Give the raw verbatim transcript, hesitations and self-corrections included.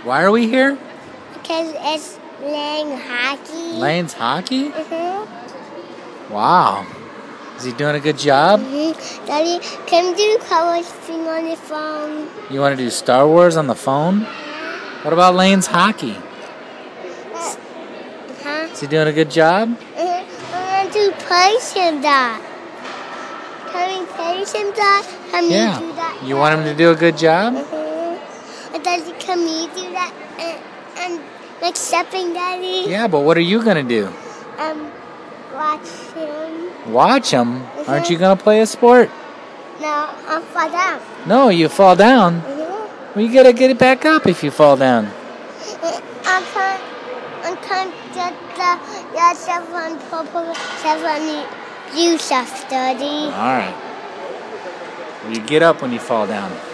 Why are we here? Because it's Lane hockey. Lane's hockey? Mm-hmm. Wow. Is he doing a good job? Mm-hmm. Daddy, can you do color thing on your phone? You want to do Star Wars on the phone? What about Lane's hockey? Huh? Is he doing a good job? Mm-hmm. I want to play him that. Can we play him that? Can Yeah. we do that? You want him to do a good job? Mm-hmm. And Daddy, can we do that? And, and like stepping, Daddy? Yeah, but what are you going to do? Um, watch him. Watch him? Mm-hmm. Aren't you going to play a sport? No, I'll fall down. No, you fall down. Mm-hmm. Well, you got to get it back up if you fall down. I can't, I can't get the yeah, seven purple, seven blue stuff, Daddy. All right. Well, you get up when you fall down.